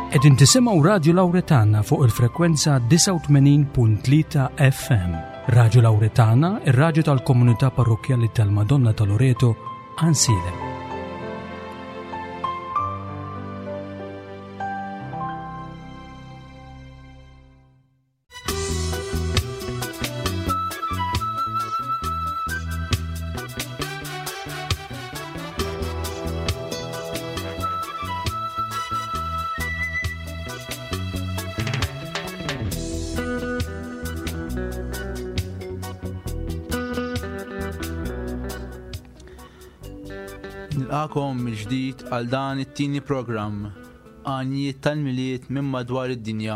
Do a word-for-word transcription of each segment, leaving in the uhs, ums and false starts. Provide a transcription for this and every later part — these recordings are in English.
Qegħdin tisimgħu Radju Lawretana fuq il-frekwenza tisa' u tmenin punt tlieta F M. Radju Lawretana, ir-radju tal-Komunità Parrokjali tal-Madonna ta' Loreto, Ansilem. Nilqakom mill-ġdid għal dan it-tieni programm Għanijiet tal-Miliet minn madwar id-dinja.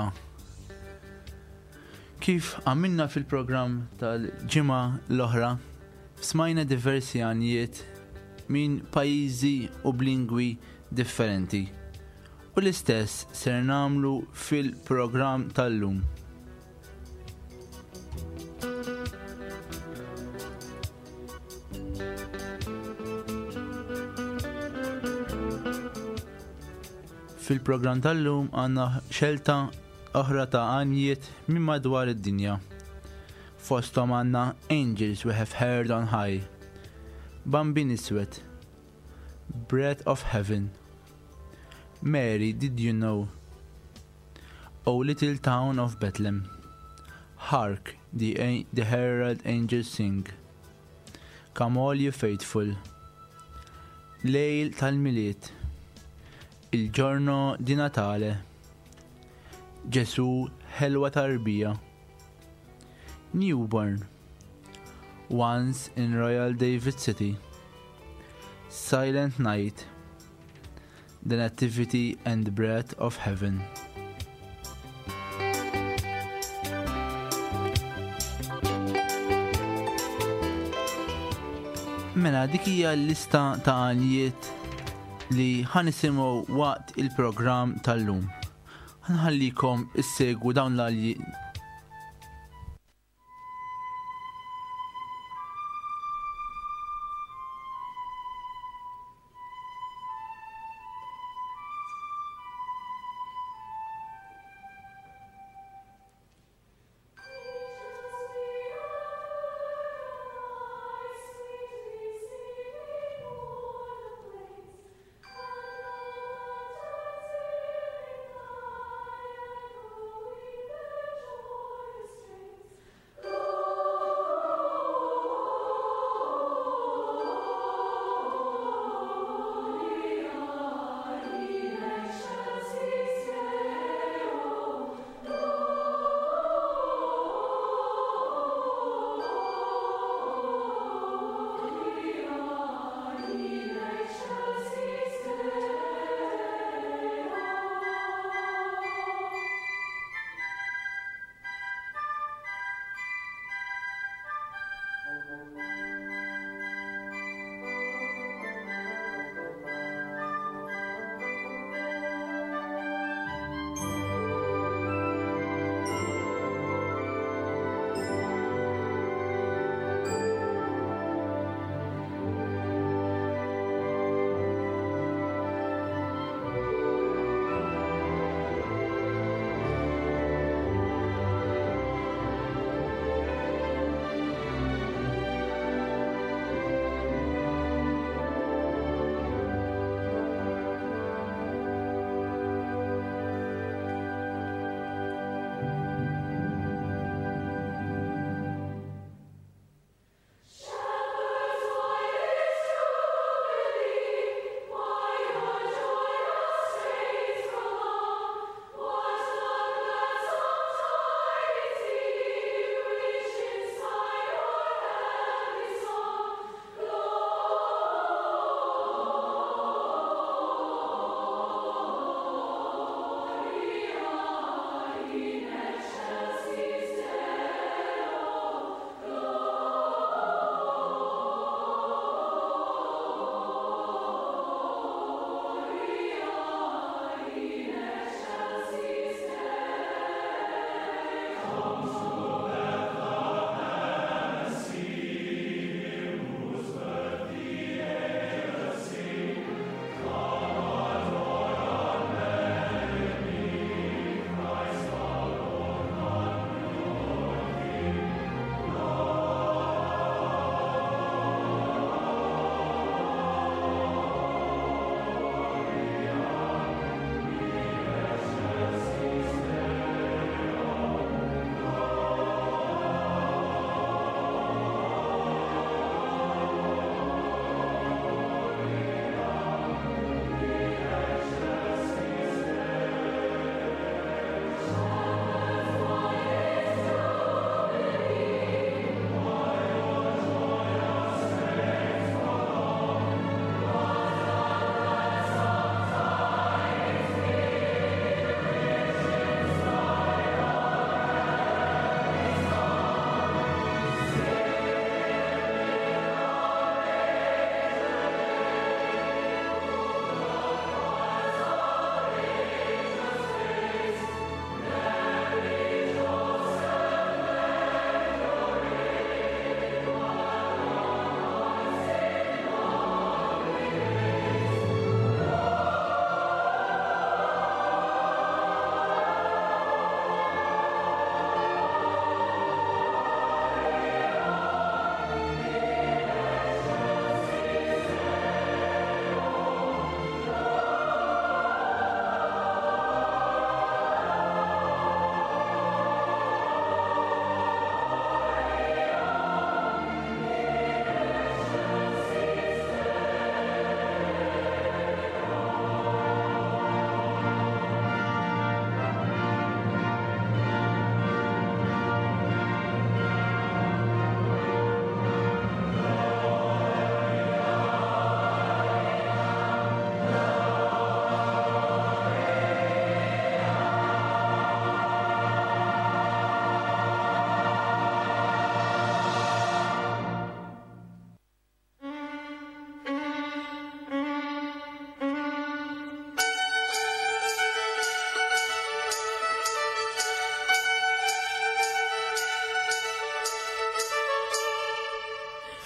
Kif għamilna fil-programm tal-ġimgħa l-oħra, smajna diversi għanijiet minn pajjiżi u b'lingwi differenti. U l-istess ser nagħmlu fil-programm tal-lum. Fil-programm tal-lum għandna xelta oħra ta' għanijiet minn madwar id-dinja. Fosthom għandna Angels We Have Heard on High, Bambin Iswed, Breath of Heaven, Mary Did You Know, O Little Town of Bethlehem, Hark the, the Herald Angels Sing, Come All You Faithful, Lejl tal-Miliet, Il-ġorno di Natale, Ġesu ħelwa tarbija, Newborn, Once in Royal David City, Silent Night, The Nativity and Breath of Heaven. Mela dik hija l-lista ta' għanijiet li ħanisimgħu waqt il-programm tal-lum. Ħanħallikom issegwu dawn l-għanijiet. Thank you.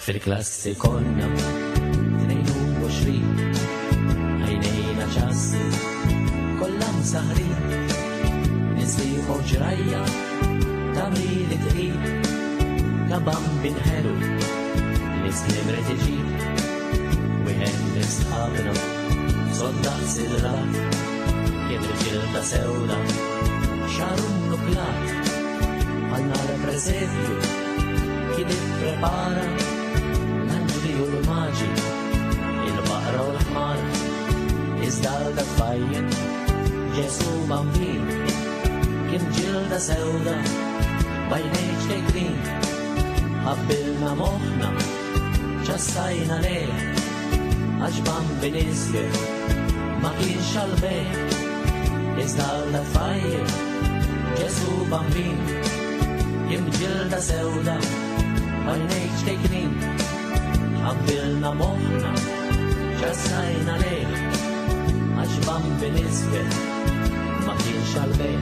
fil-klassi konna tnejn u għoxrin għajnejna ċassi kollha msaħrin nisliħu ġrajja ta' mili tqil ta' bambin ħelu nislimri tiġi wieħed nisħabna soldat sidrat kien riġil ta' sewda xarun nuklat għanna representju kien ipprepara l-anġli u l-maġi il-baqra u l-ħmar iżdal dak fajjen Ġesu bambin kien ġilda sewda bajnejġ kejklin ħabbilna moħna ċassajna lej għax bambin isger ma kienx għalbej iżdal dak fajjen Ġesu bambin kien ġilda sewda bajnejġ kejklin ħabbilna moħna ċassajna lej għax bambin isger ma kienx għalbej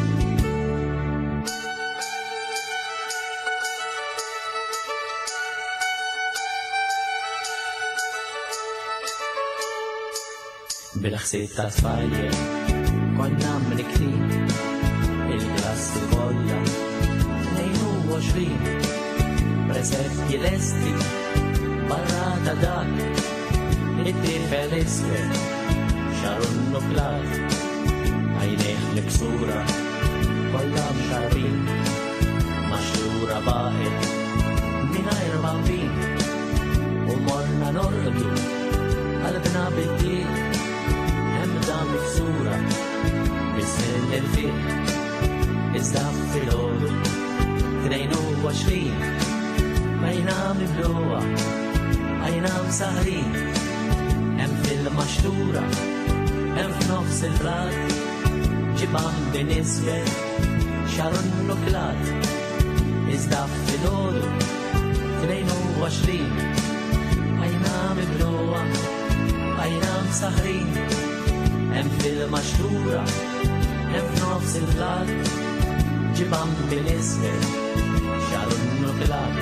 bil-ħsieb ta' tfajjel konna mniktin il-klassi kollha tnejn u għoxrin presetti lesti barra ta' dak it-tifel isfer xarun nuklat għajnejh miksura kollha mxarbin maxxura baħet mingħajr bambin u morna norqdu qalbna bid-dien da miksura bis-sin il-fil iżda fil-ħodu tnejn u għoxrin bajna mibluwa għajna msaħrin hemm fil-maxtura hemm f'nofs il-blat ġibam bin isfer xarun nuklat iżda fil-ħodu tnejn u għoxrin bajna mibluwa għajna msaħrin hemm fil-maxtura, hemm f'nofs il-blat, ġibam bil-isfer, xarun nuklat.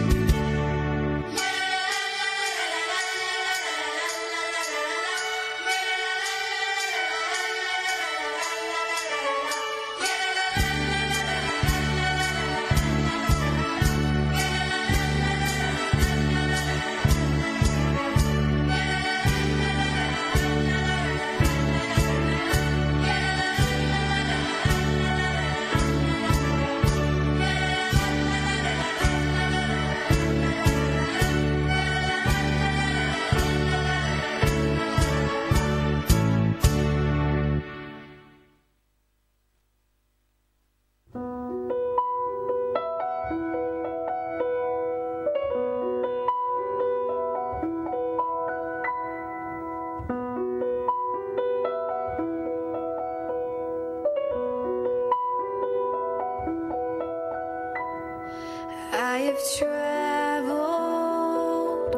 I've traveled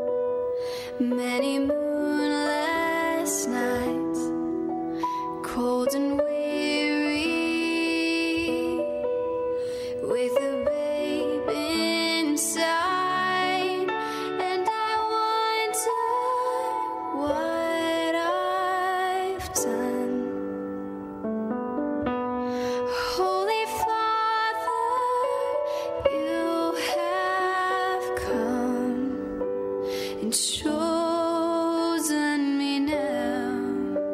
many moonless nights, cold and weary, with a babe inside, and I wonder what I've done. Holy Father, you have come and chosen me now.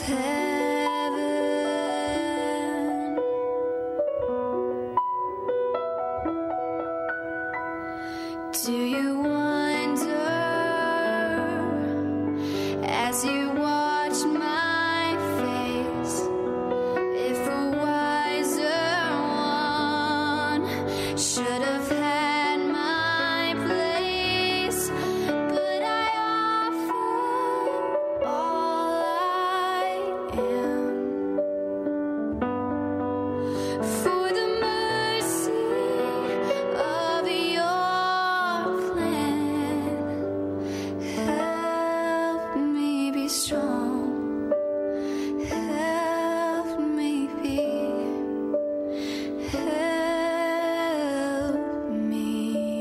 heaven. Do you wonder as you watch my face if a wiser one should have had my place? But I offer all I am for the mercy of your plan. Help me be strong. Help me be. Help me.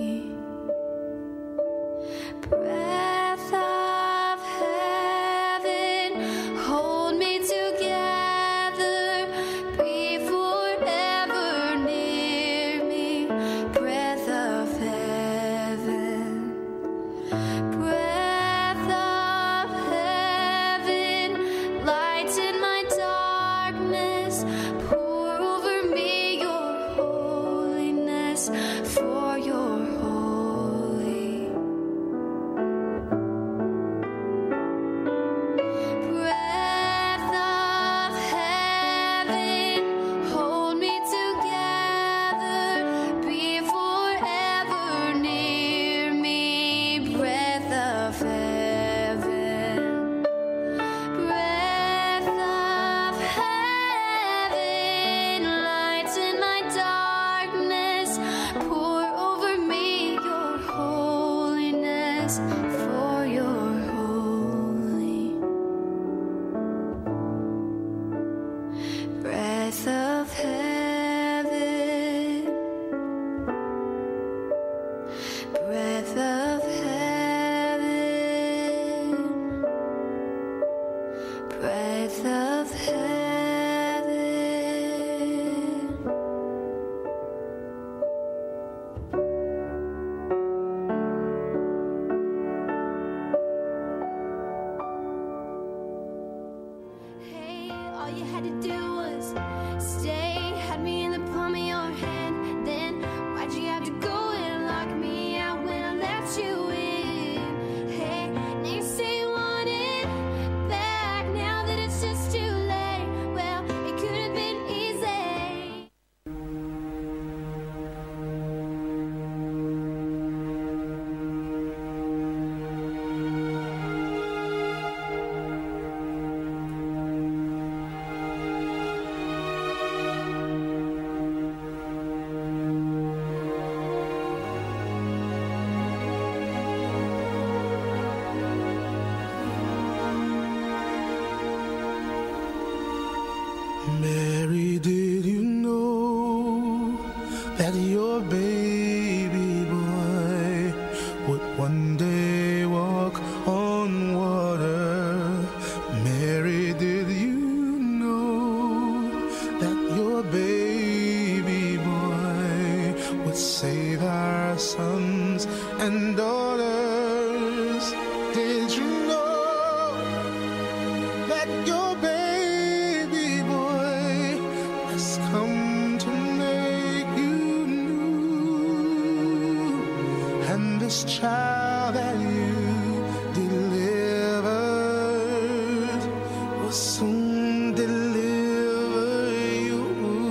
Breath of heaven, hold me together, be forever near me. Breath of heaven, breath of heaven, lighten my darkness, pour over me your holiness, for your holy. Breath of heaven, hold me together, be forever near me. Breath of heaven, breath of heaven, lighten my darkness, pour over me your holiness, for your holy. Breath of heaven, breath of heaven, breath of heaven. Hey, all you had to do was stay, had me in the palm of your hand. Then why'd you have to go and lock me out when I let you in? Hey, now you say you want it back now that it's just too late. Well, it could have been easy. Mary, did you know that your baby boy would one day walk on water? Mary, did you know that your baby boy would save our sons and daughters? Did you know that your baby boy has come to make you new? And this child that you delivered will soon deliver you.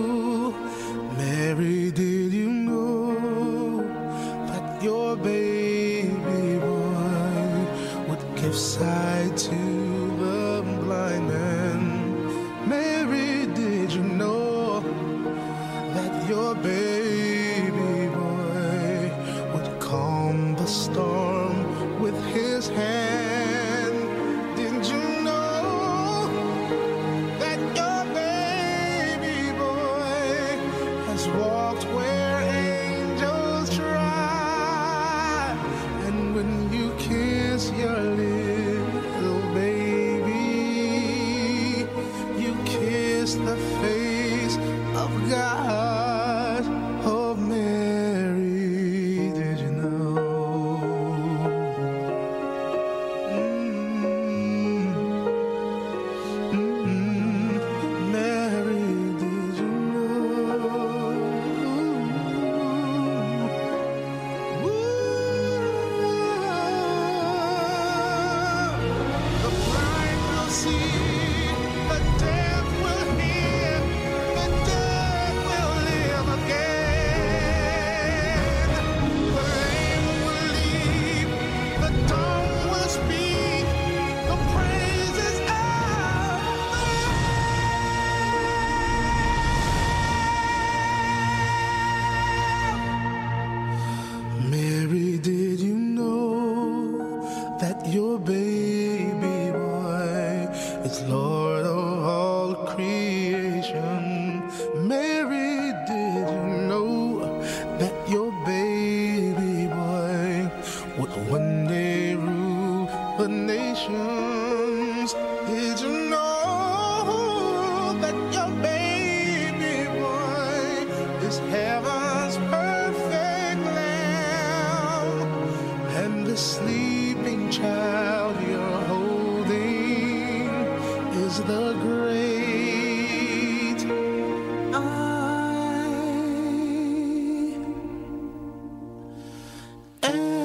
Mary, did you know that your baby boy would give sight to the blind man? Mary, did you know that your baby boy would calm the storm with his hand? Did you know that your baby boy has walked where angels try? And when you kiss your little baby is Lord of all creation. Mary, did you know that your baby boy would one day rule the nations? Did you know that your baby boy is heaven's perfect lamb, and the sleeping child you're holding is the great I am.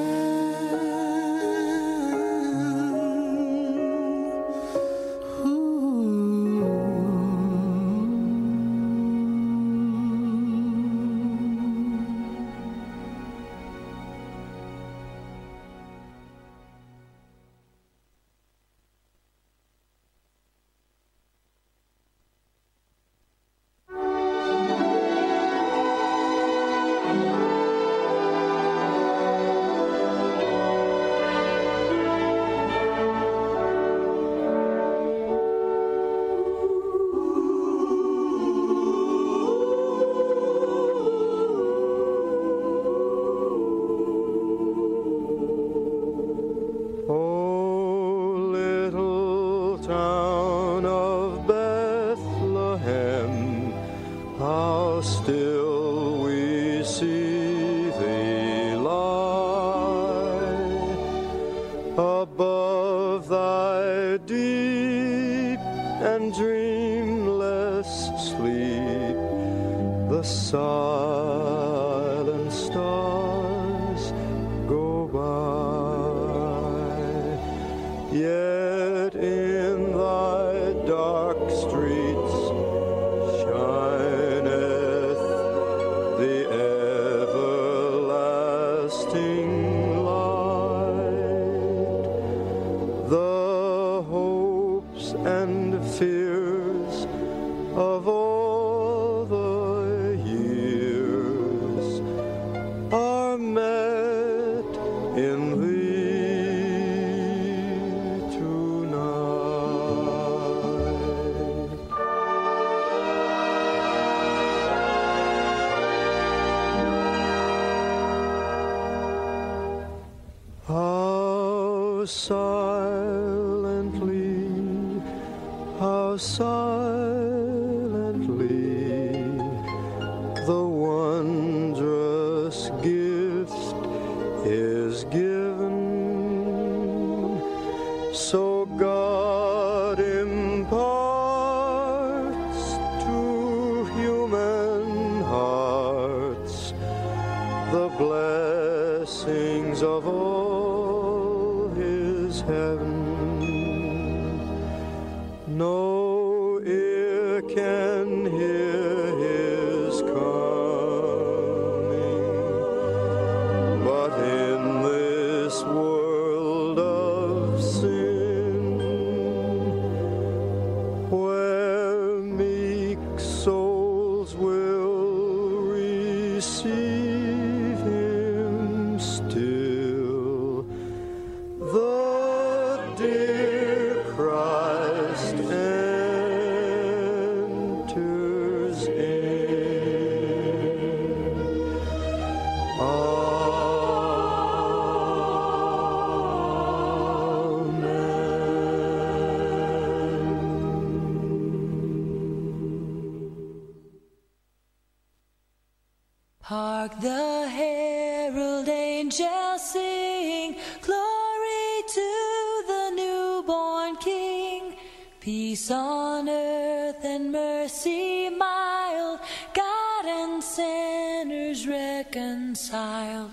Hark the herald angels sing, glory to the newborn King. Peace on earth and mercy mild, God and sinners reconciled.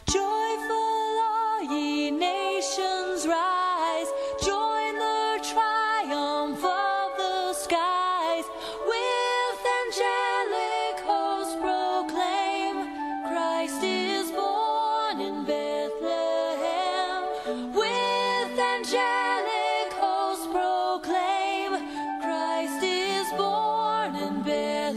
Joyful all ye nations rise, join the triumph of the skies. With angelic hosts proclaim, Christ is born in Bethlehem. With angelic hosts proclaim, Christ is born in Bethlehem.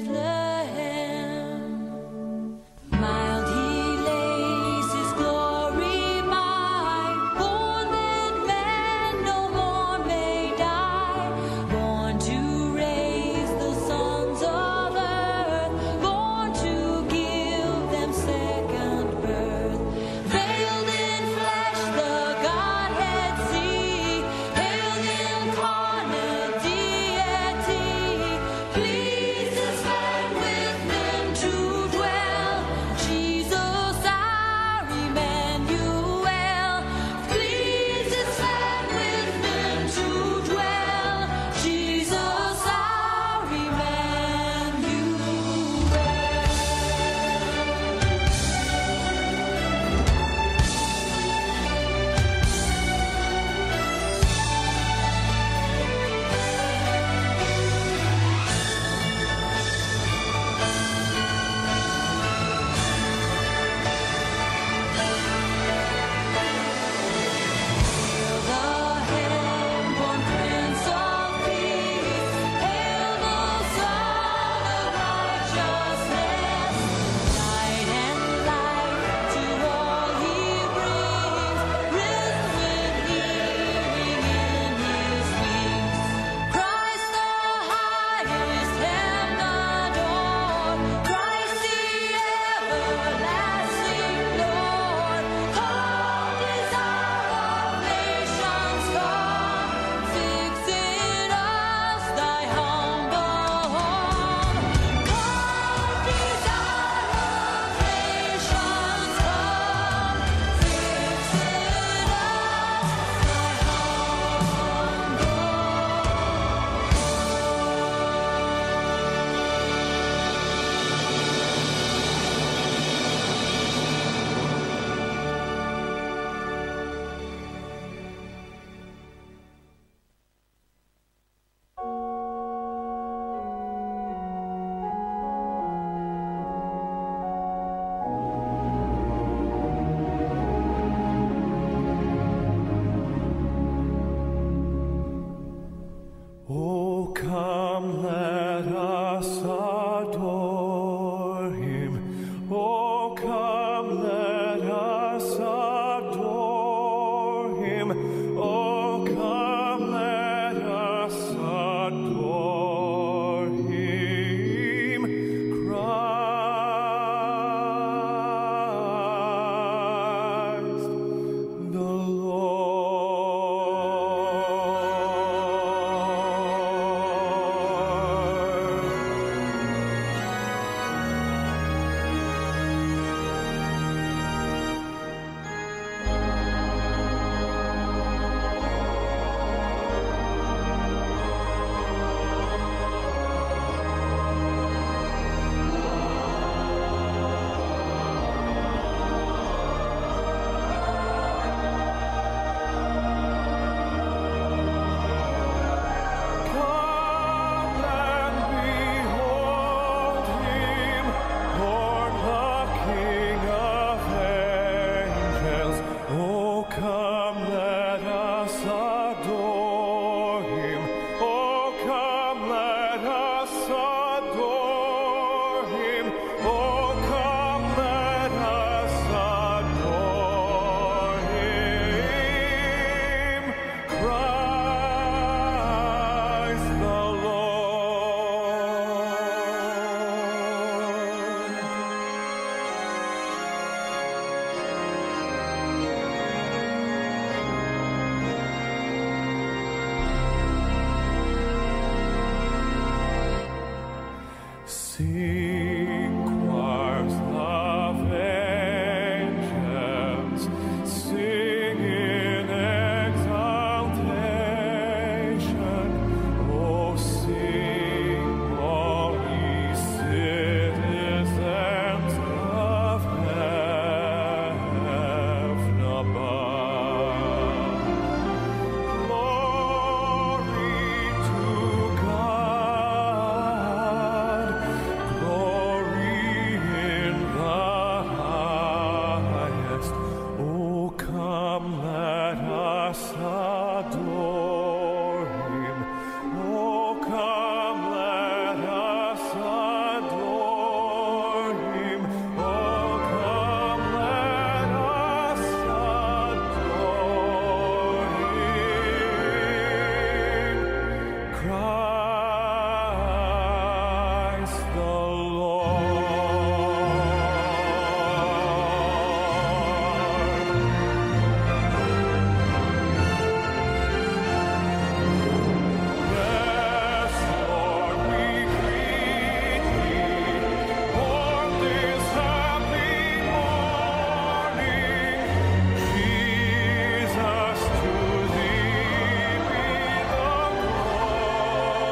Jesus, to thee be the glory.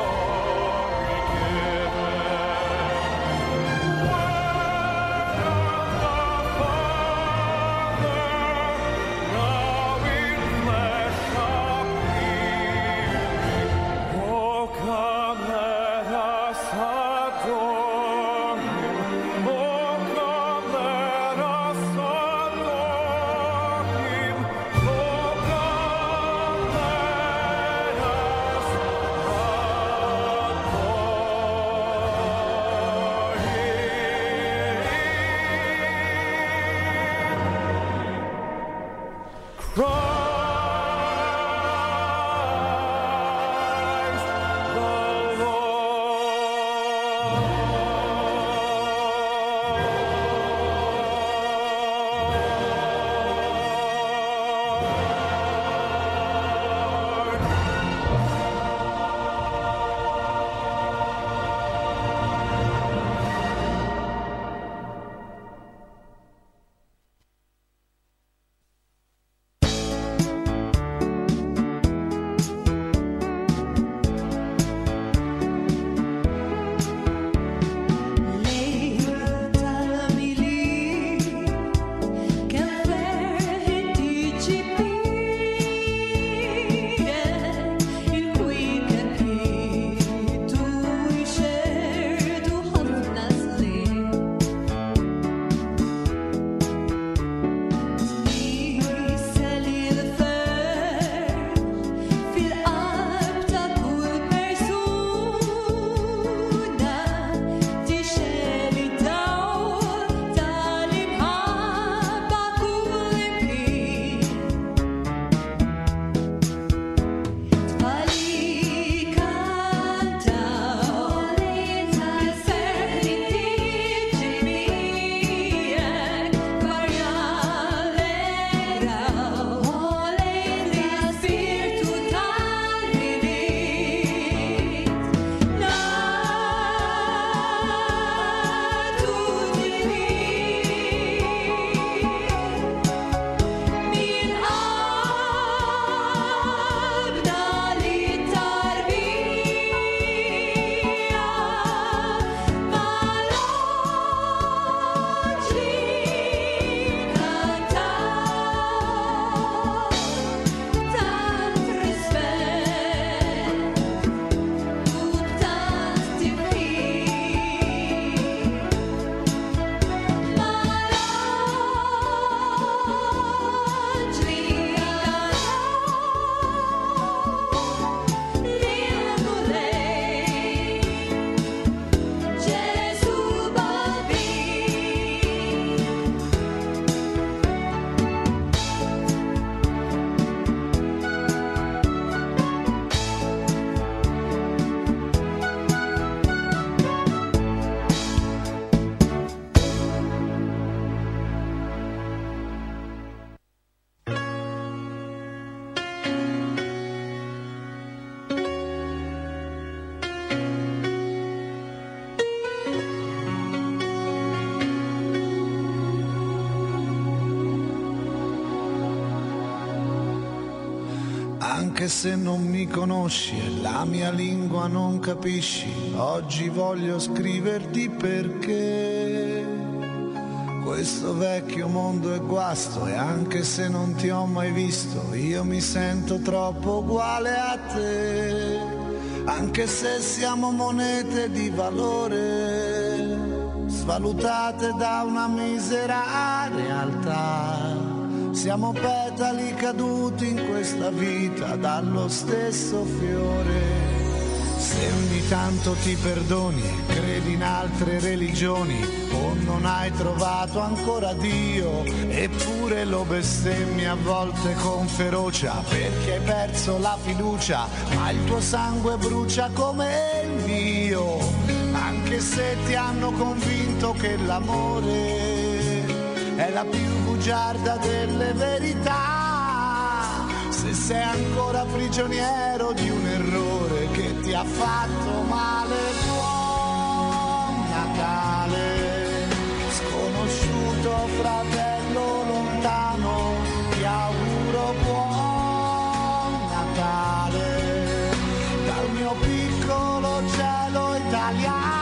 Anche se non mi conosci e la mia lingua non capisci, oggi voglio scriverti perché questo vecchio mondo è guasto e anche se non ti ho mai visto, io mi sento troppo uguale a te. Anche se siamo monete di valore, svalutate da una misera realtà, siamo petali caduti in questa vita dallo stesso fiore. Se ogni tanto ti perdoni e credi in altre religioni o non hai trovato ancora Dio, eppure lo bestemmi a volte con ferocia perché hai perso la fiducia, ma il tuo sangue brucia come il mio. Anche se ti hanno convinto che l'amore è la più bugiarda delle verità, se sei ancora prigioniero di un errore che ti ha fatto male, buon Natale, sconosciuto fratello lontano, ti auguro buon Natale, dal mio piccolo cielo italiano.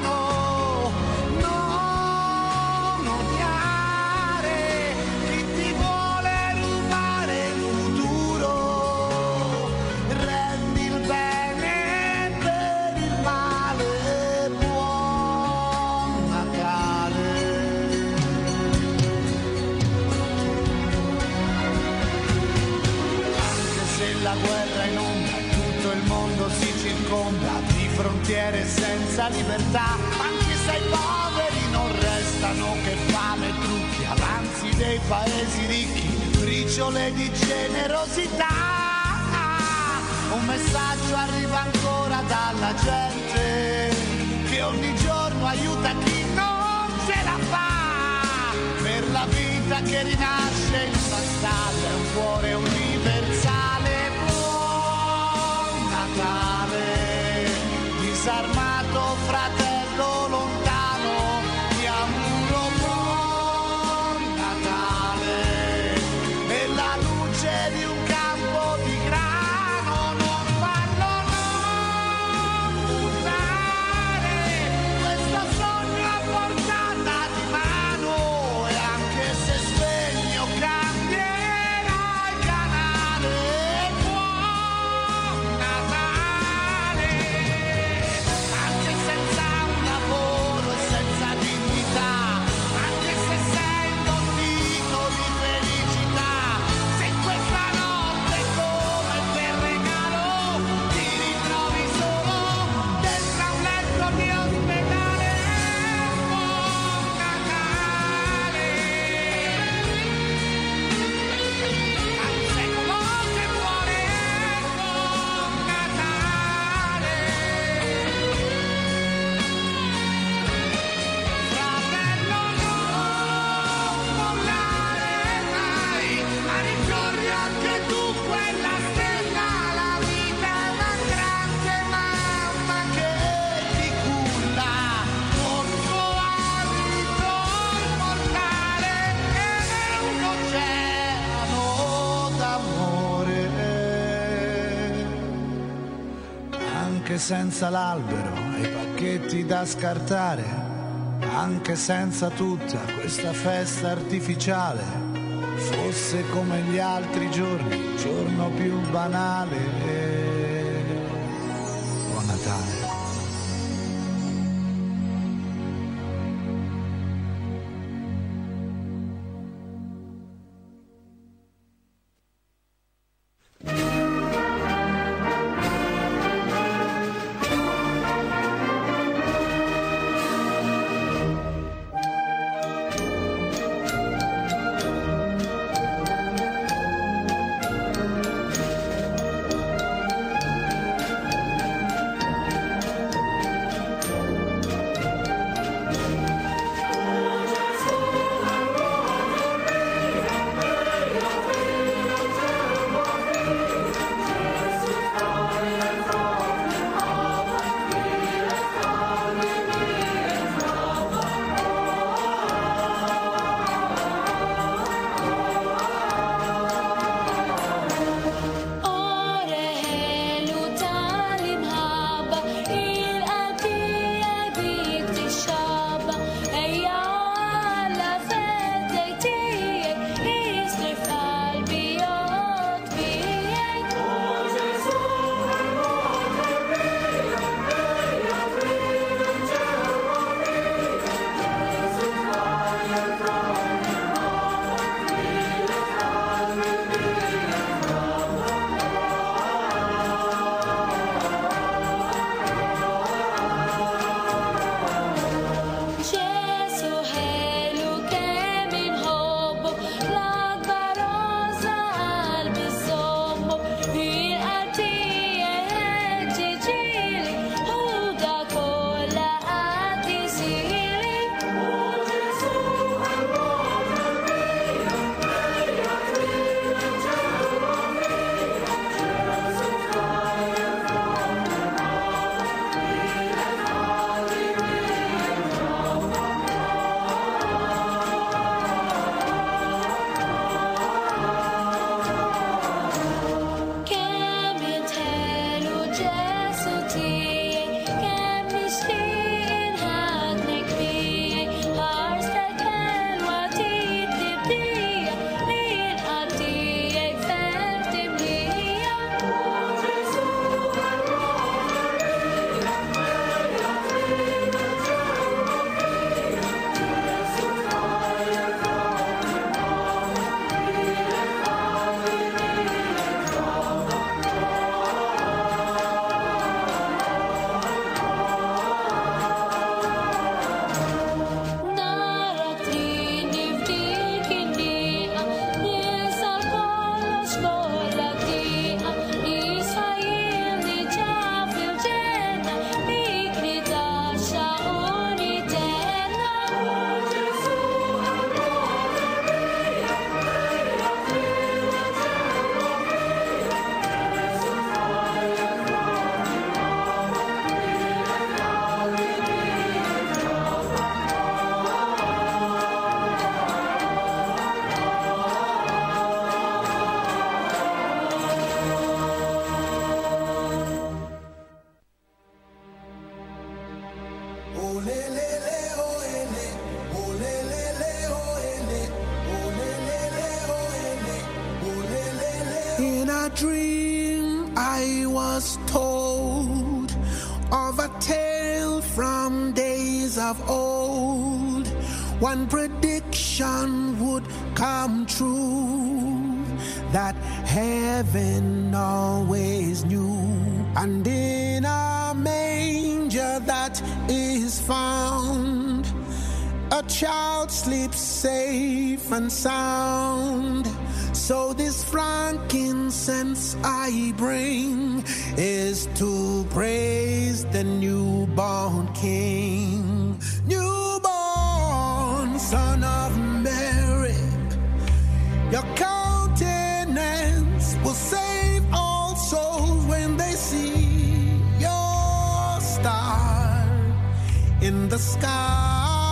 Di frontiere senza libertà, anche se i poveri non restano che fame e trucchi, avanzi dei paesi ricchi, briciole di generosità. Un messaggio arriva ancora dalla gente che ogni giorno aiuta chi non ce la fa, per la vita che rinasce in una strada e un cuore universale. Buon Natale, disarmato fratello lontano, ti auguro buon Natale, e la luce di un campo di grano non farlo non buttare, questo sogno a portata di mano, e anche se spegno cambierà il canale. Buon Natale, anche senza un lavoro e senza dignità, anche se sei imbottito di felicità, se in questa notte come per regalo ti ritrovi solo dentro a un letto di ospedale. Buon Natale, al secolo che muore. Buon Natale, fratello, non mollare mai, ma ricordi anche tu quella stella, la vita è una grande mamma che ti culla, col suo alito mortale, ed è un oceano d'amore. Anche senza l'albero e i pacchetti da scartare, anche senza tutta questa festa artificiale, fosse come gli altri giorni, giorno più banale. Buon Natale. dream I was told of a tale from days of old. One prediction would come true, that heaven always knew. And in a manger that is found, a child sleeps safe and sound. So this frankincense I bring is to praise the newborn King. Newborn Son of Mary, your countenance will save all souls when they see your star in the sky.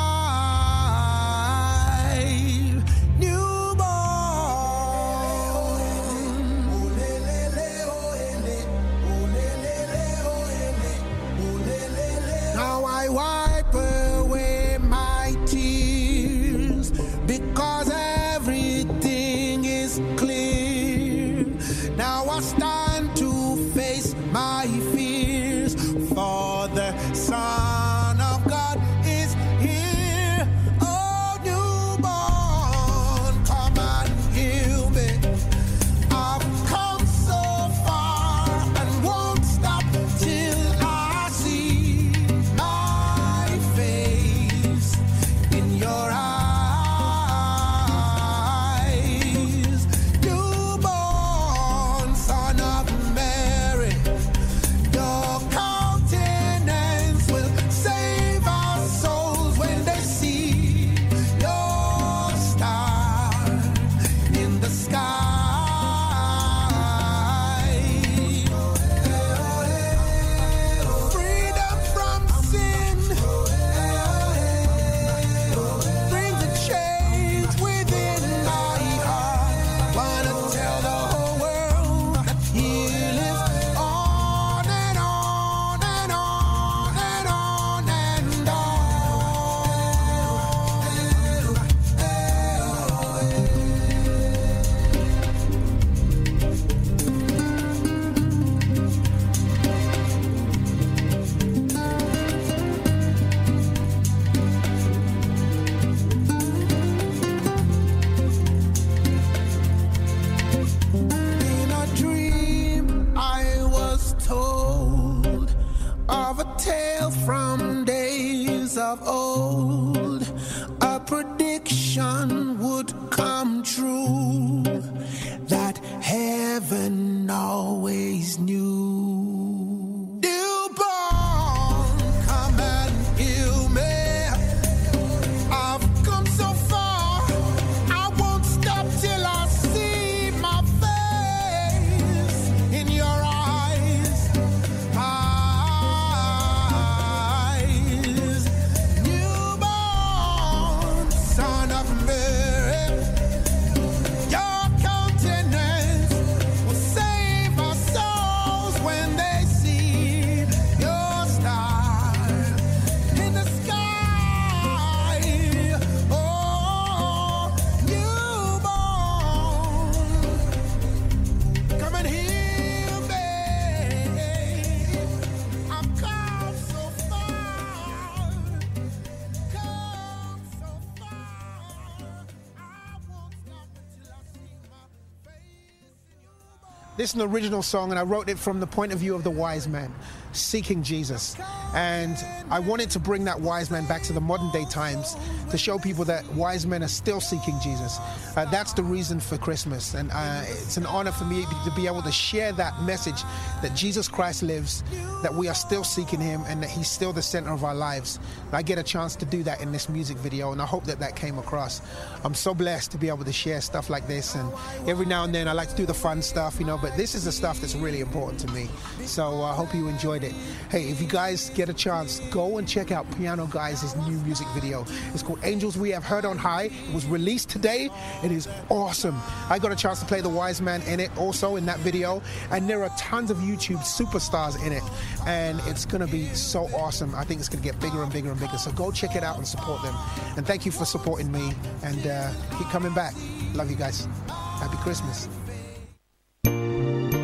Wipe away my tears, because everything is clear. Now I stand to face my fears, for the Son of God is here. Oh, newborn, come and heal me. I've come so far and won't stop till I see your eyes. Newborn Son of Mary, your countenance will save our souls when they see your star in the sky. Freedom from sin, from days of old, a prediction would come true, that heaven always knew. Newborn, come and heal me. I've come so far, I won't stop till I see my face in your eyes. This is an original song, and I wrote it from the point of view of the wise man seeking Jesus. And I wanted to bring that wise man back to the modern day times to show people that wise men are still seeking Jesus. Uh, that's the reason for Christmas. And uh, it's an honor for me to be able to share that message that Jesus Christ lives, that we are still seeking him, and that he's still the center of our lives. And I get a chance to do that in this music video, and I hope that that came across. I'm so blessed to be able to share stuff like this, and every now and then I like to do the fun stuff, you know, but this is the stuff that's really important to me. So I uh, hope you enjoyed it. Hey, if you guys get a chance, go and check out Piano Guys' new music video. It's called Angels We Have Heard on High. It was released today. It is awesome. I got a chance to play the wise man in it also in that video, and there are tons of YouTube superstars in it, and it's going to be so awesome. I think it's going to get bigger and bigger and bigger. So go check it out and support them. And thank you for supporting me, and uh, keep coming back. Love you guys. Happy Christmas.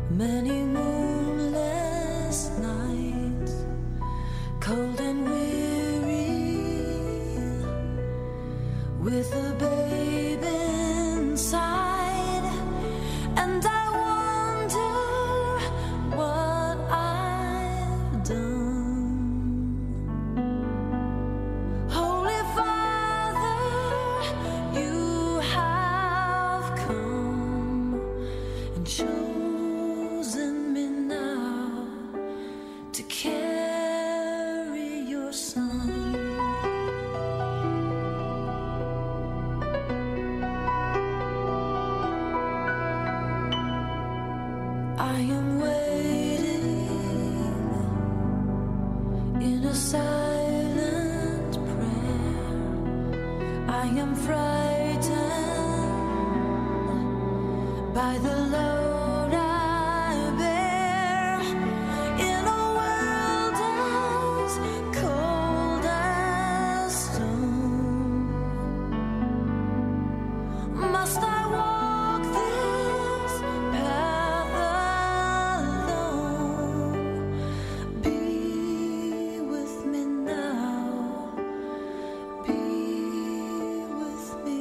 Many moonless nights, cold and weary, with a babe inside, and I wonder what I've done. Holy Father, you have come and chosen me now to carry your Son. I am waiting in a silent prayer. I am frightened by the load I bear in a world as cold as stone. Must I walk this path alone? Be with me now, be with me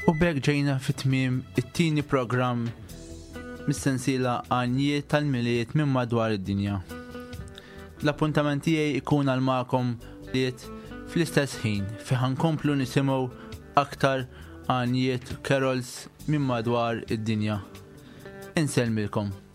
U bekk ġejna fit-tmiem it-tieni programm mis-sensiela għanijiet tal-miliet minn madwar id-dinja. L-appuntament tiegħi ikun għal magħkom liet fl-istess ħin fi ħankomplu nisimgħu aktar għanijiet carols minn madwar id-dinja. Inselmilkom.